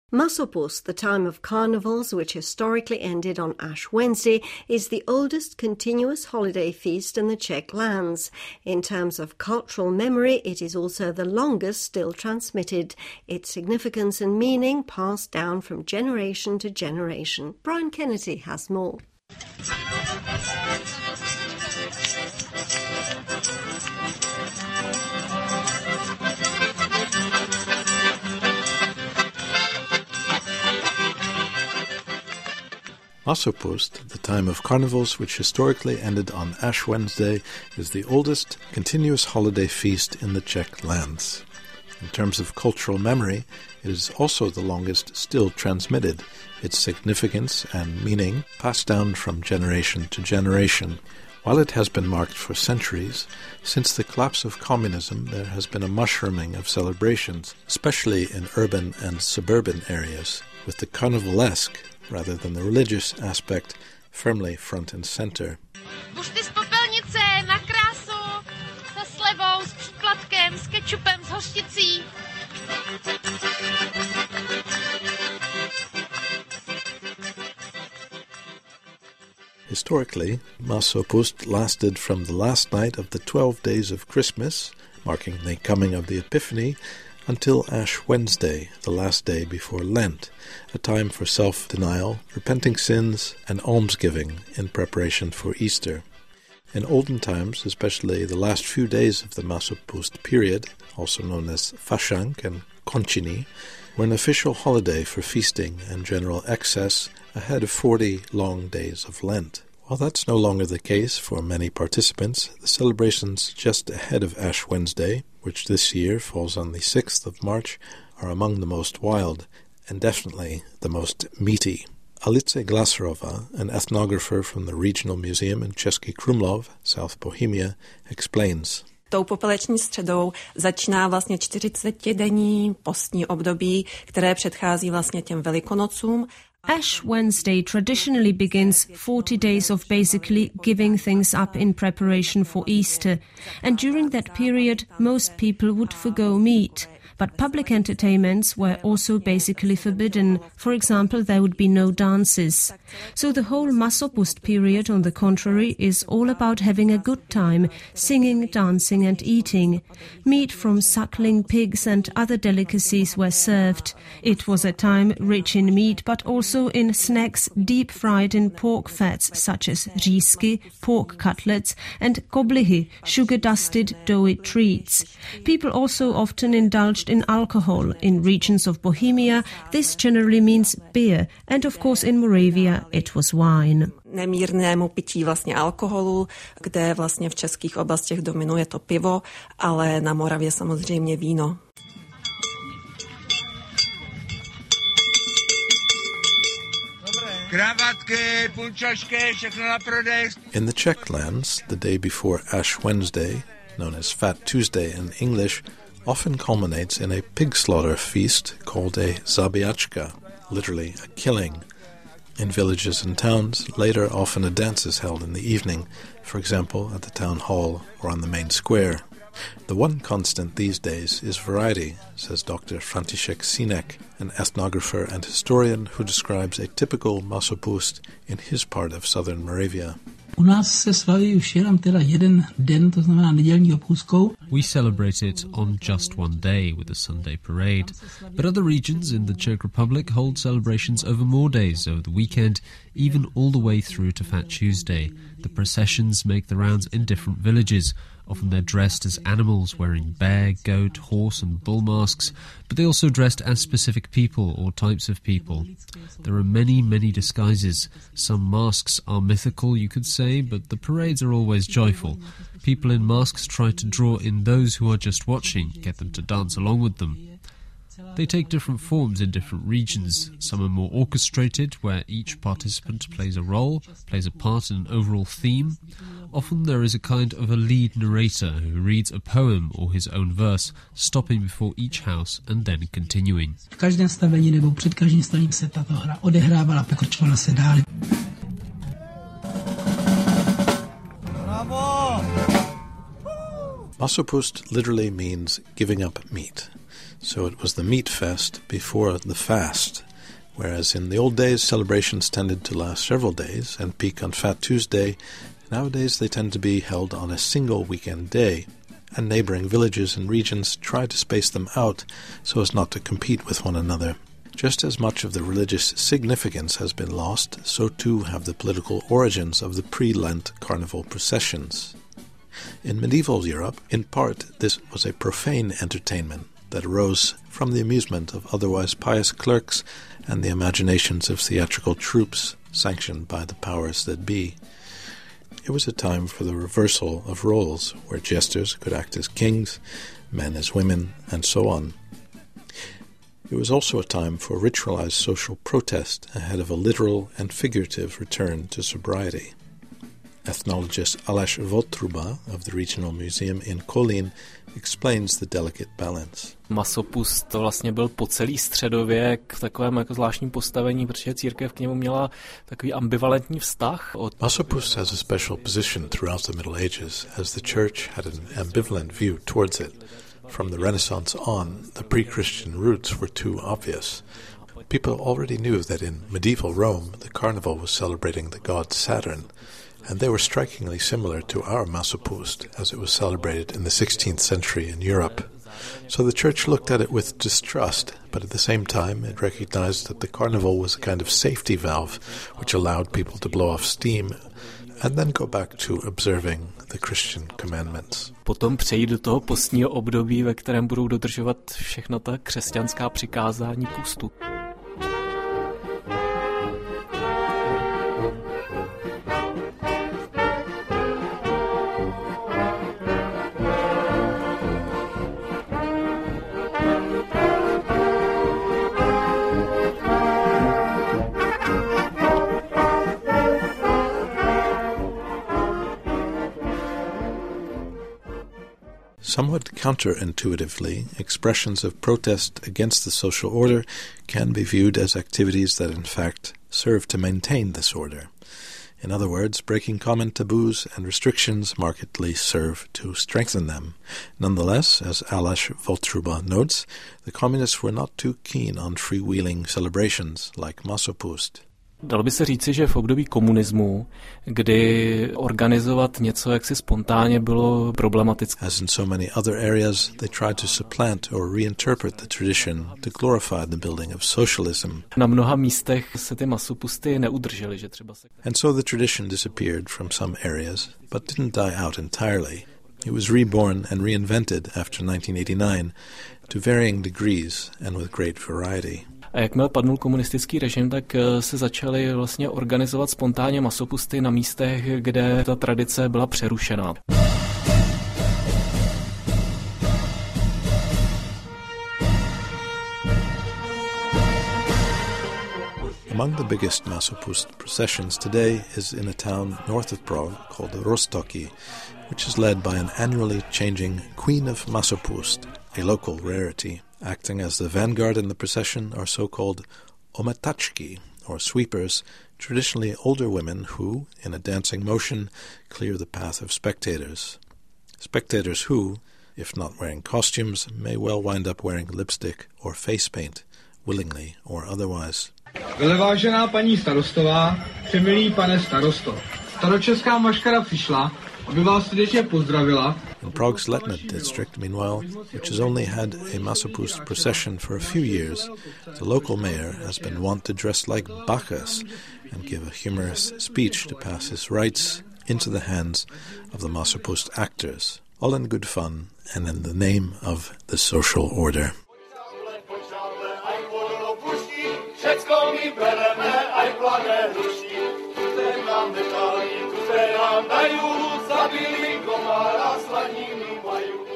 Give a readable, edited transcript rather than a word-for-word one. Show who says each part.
Speaker 1: Masopust, the time of carnivals, which historically ended on Ash Wednesday, is the oldest continuous holiday feast in the Czech lands. In terms of cultural memory, it is also the longest still transmitted. Its significance and meaning passed down from generation to generation. Brian Kennedy has more.
Speaker 2: Masopust, the time of carnivals which historically ended on Ash Wednesday, is the oldest continuous holiday feast in the Czech lands. In terms of cultural memory, it is also the longest still transmitted, its significance and meaning passed down from generation to generation. While it has been marked for centuries, since the collapse of communism there has been a mushrooming of celebrations, especially in urban and suburban areas, with the carnivalesque rather than the religious aspect firmly front and center.
Speaker 3: Bušty z popelnice, na krásu, se slevou, s příplatkem, s kečupem, s hořčicí.
Speaker 2: Historically, Masopust lasted from the last night of the 12 days of Christmas, marking the coming of the Epiphany, until Ash Wednesday, the last day before Lent, a time for self-denial, repenting sins, and almsgiving in preparation for Easter. In olden times, especially the last few days of the Masopust period, also known as Fasching and Koncini, were an official holiday for feasting and general excess ahead of 40 long days of Lent. While that's no longer the case for many participants, the celebrations just ahead of Ash Wednesday, which this year falls on the 6th of March, are among the most wild and definitely the most meaty. Alice Glaserova, an ethnographer from the Regional Museum in Český Krumlov, South Bohemia, explains.
Speaker 4: Tou popeleční středou začíná vlastně 40denní postní období, které předchází vlastně těm Velikonocům.
Speaker 5: Ash Wednesday traditionally begins 40 days of basically giving things up in preparation for Easter, and during that period most people would forgo meat. But public entertainments were also basically forbidden. For example, there would be no dances. So the whole Masopust period, on the contrary, is all about having a good time, singing, dancing and eating. Meat from suckling pigs and other delicacies were served. It was a time rich in meat, but also in snacks deep fried in pork fats, such as řízky, pork cutlets, and koblihy, sugar-dusted doughy treats. People also often indulged in alcohol. In regions of Bohemia, this generally means beer, and of course in Moravia it was wine.
Speaker 4: Nemírnému pití vlastně alkoholu, kde vlastně v českých oblastech dominuje to pivo, ale na Moravě samozřejmě víno.
Speaker 2: In the Czech lands, the day before Ash Wednesday, known as Fat Tuesday in English, often culminates in a pig slaughter feast called a zabijačka, literally a killing. In villages and towns, later often a dance is held in the evening, for example at the town hall or on the main square. The one constant these days is variety, says Dr. František Sinek, an ethnographer and historian who describes a typical Masopust in his part of southern Moravia.
Speaker 6: U nás se slaví už jenom teda jeden den, to znamená nedělní obchůzkou.
Speaker 7: We celebrate it on just one day with a Sunday parade, but other regions in the Czech Republic hold celebrations over more days over the weekend, even all the way through to Fat Tuesday. The processions make the rounds in different villages. Often they're dressed as animals, wearing bear, goat, horse and bull masks, but they also dressed as specific people or types of people. There are many, many disguises. Some masks are mythical, you could say, but the parades are always joyful. People in masks try to draw in those who are just watching, get them to dance along with them. They take different forms in different regions. Some are more orchestrated, where each participant plays a role, plays a part in an overall theme. Often there is a kind of a lead narrator who reads a poem or his own verse, stopping before each house and then continuing.
Speaker 6: V každém stavení nebo před každým stavením se tato hra odehrávala, pokračovala se dál.
Speaker 2: Masopust literally means giving up meat. So it was the meat fest before the fast, whereas in the old days celebrations tended to last several days and peak on Fat Tuesday. Nowadays they tend to be held on a single weekend day, and neighboring villages and regions try to space them out so as not to compete with one another. Just as much of the religious significance has been lost, so too have the political origins of the pre-Lent carnival processions. In medieval Europe, in part, this was a profane entertainment that arose from the amusement of otherwise pious clerks and the imaginations of theatrical troupes sanctioned by the powers that be. It was a time for the reversal of roles, where jesters could act as kings, men as women, and so on. It was also a time for ritualized social protest ahead of a literal and figurative return to sobriety. Ethnologist Aleš Votruba of the Regional Museum in Kolín explains the delicate balance.
Speaker 8: Masopust to vlastně byl po celý středověk v takovém jako zvláštním postavení, protože církev k němu měla takový ambivalentní vztah.
Speaker 2: Masopust has a special position throughout the Middle Ages, as the church had an ambivalent view towards it. From the Renaissance on, the pre-Christian roots were too obvious. People already knew that in medieval Rome, the carnival was celebrating the god Saturn, and they were strikingly similar to our Masopust, as it was celebrated in the 16th century in Europe. So the church looked at it with distrust, but at the same time it recognized that the carnival was a kind of safety valve which allowed people to blow off steam and then go back to observing the Christian commandments.
Speaker 8: Potom přejít do toho postního období, ve kterém budou dodržovat všechna ta křesťanská přikázání půstu.
Speaker 2: Somewhat counterintuitively, expressions of protest against the social order can be viewed as activities that in fact serve to maintain this order. In other words, breaking common taboos and restrictions markedly serve to strengthen them. Nonetheless, as Aleš Votruba notes, the communists were not too keen on freewheeling celebrations like Masopust.
Speaker 8: Dalo by se říci, že v období komunismu, kdy organizovat něco jaksi spontánně bylo problematické.
Speaker 2: As in so many other areas, they tried to supplant or reinterpret the tradition to glorify the building of socialism.
Speaker 8: Na mnoha místech se ty masopusty neudržely, že třeba se...
Speaker 2: And so the tradition disappeared from some areas, but didn't die out entirely. It was reborn and reinvented after 1989 to varying degrees and with great variety.
Speaker 8: A jakmile padnul komunistický režim, tak se začaly vlastně organizovat spontánně masopusty na místech, kde ta tradice byla přerušená.
Speaker 2: Among the biggest Masopust processions today is in a town north of Prague called Roztoky, which is led by an annually changing Queen of Masopust, a local rarity. Acting as the vanguard in the procession are so-called ometačky, or sweepers, traditionally older women who, in a dancing motion, clear the path of spectators. Spectators who, if not wearing costumes, may well wind up wearing lipstick or face paint, willingly or otherwise.
Speaker 9: Velevážená paní starostová, přemilý pane starosto, staročeská maškara přišla, aby vás srdečně pozdravila.
Speaker 2: In Prague's Letna district, meanwhile, which has only had a Masopust procession for a few years, the local mayor has been wont to dress like Bacchus and give a humorous speech to pass his rights into the hands of the Masopust actors, all in good fun and in the name of the social order.
Speaker 10: Zabili komara, slaninu majú.